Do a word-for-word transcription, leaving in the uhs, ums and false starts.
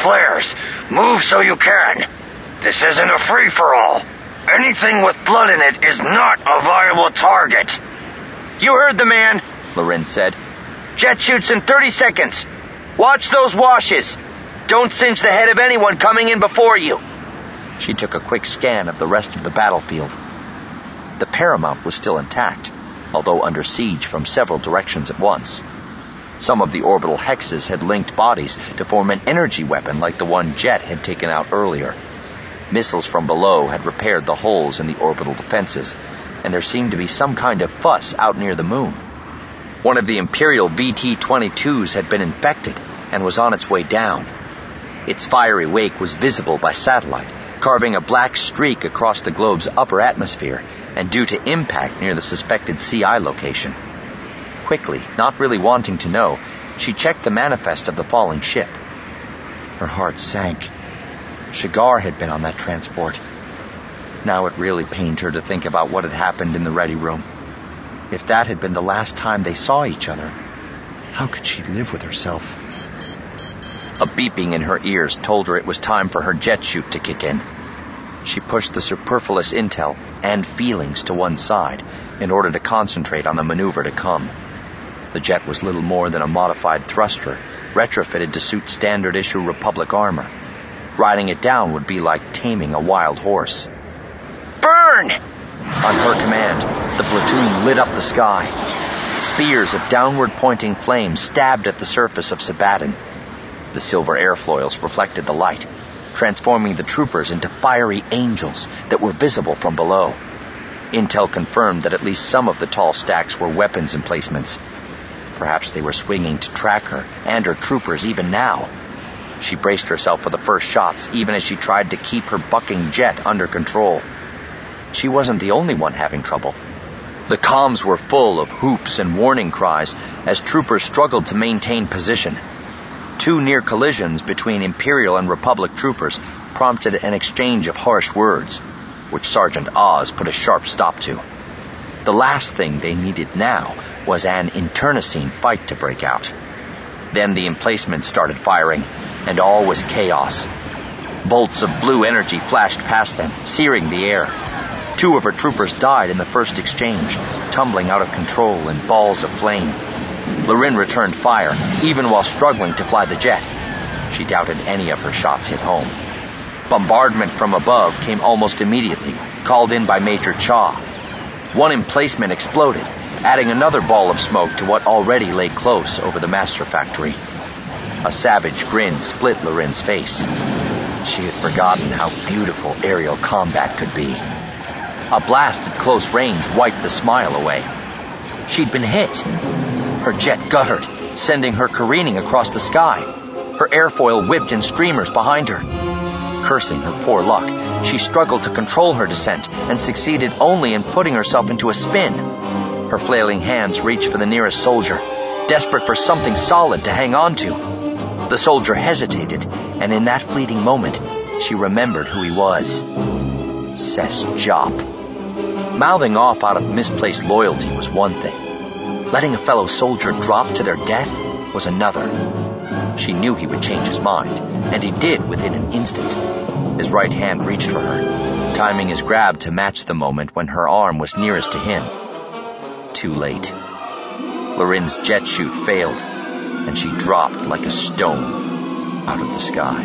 flares. Move so you can. This isn't a free-for-all. Anything with blood in it is not a viable target. You heard the man, Lorin said. Jet shoots in thirty seconds. Watch those washes. Don't singe the head of anyone coming in before you. She took a quick scan of the rest of the battlefield. The Paramount was still intact, although under siege from several directions at once. Some of the orbital hexes had linked bodies to form an energy weapon like the one Jet had taken out earlier. Missiles from below had repaired the holes in the orbital defenses, and there seemed to be some kind of fuss out near the moon. One of the Imperial V T twenty-twos had been infected and was on its way down. Its fiery wake was visible by satellite, carving a black streak across the globe's upper atmosphere and due to impact near the suspected C I location. Quickly, not really wanting to know, she checked the manifest of the falling ship. Her heart sank. Shigar had been on that transport. Now it really pained her to think about what had happened in the ready room. If that had been the last time they saw each other, how could she live with herself? A beeping in her ears told her it was time for her jet chute to kick in. She pushed the superfluous intel and feelings to one side in order to concentrate on the maneuver to come. The jet was little more than a modified thruster, retrofitted to suit standard-issue Republic armor. Riding it down would be like taming a wild horse. Burn! On her command, the platoon lit up the sky. Spears of downward-pointing flames stabbed at the surface of Sabaton. The silver airfoils reflected the light, transforming the troopers into fiery angels that were visible from below. Intel confirmed that at least some of the tall stacks were weapons emplacements. Perhaps they were swinging to track her and her troopers even now. She braced herself for the first shots, even as she tried to keep her bucking jet under control. She wasn't the only one having trouble. The comms were full of whoops and warning cries as troopers struggled to maintain position. Two near collisions between Imperial and Republic troopers prompted an exchange of harsh words, which Sergeant Oz put a sharp stop to. The last thing they needed now was an internecine fight to break out. Then the emplacements started firing, and all was chaos. Bolts of blue energy flashed past them, searing the air. Two of her troopers died in the first exchange, tumbling out of control in balls of flame. Lorin returned fire, even while struggling to fly the jet. She doubted any of her shots hit home. Bombardment from above came almost immediately, called in by Major Cha. One emplacement exploded, adding another ball of smoke to what already lay close over the master factory. A savage grin split Lorin's face. She had forgotten how beautiful aerial combat could be. A blast at close range wiped the smile away. She'd been hit. Her jet guttered, sending her careening across the sky. Her airfoil whipped in streamers behind her. Cursing her poor luck, she struggled to control her descent and succeeded only in putting herself into a spin. Her flailing hands reached for the nearest soldier, desperate for something solid to hang on to. The soldier hesitated, and in that fleeting moment, she remembered who he was. Ses Jop. Mouthing off out of misplaced loyalty was one thing. Letting a fellow soldier drop to their death was another. She knew he would change his mind, and he did within an instant. His right hand reached for her, timing his grab to match the moment when her arm was nearest to him. Too late. Lorin's jet chute failed, and she dropped like a stone out of the sky.